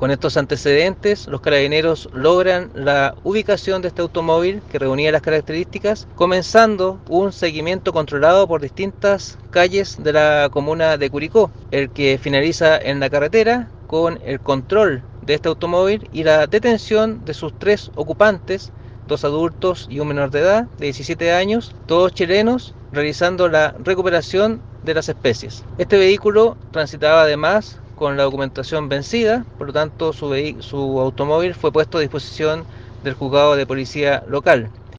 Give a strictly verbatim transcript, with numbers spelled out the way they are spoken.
Con estos antecedentes, los carabineros logran la ubicación de este automóvil que reunía las características, comenzando un seguimiento controlado por distintas calles de la comuna de Curicó, el que finaliza en la carretera con el control de este automóvil y la detención de sus tres ocupantes, dos adultos y un menor de edad de diecisiete años, todos chilenos, realizando la recuperación de las especies. Este vehículo transitaba además con la documentación vencida, por lo tanto su, su automóvil fue puesto a disposición del juzgado de policía local.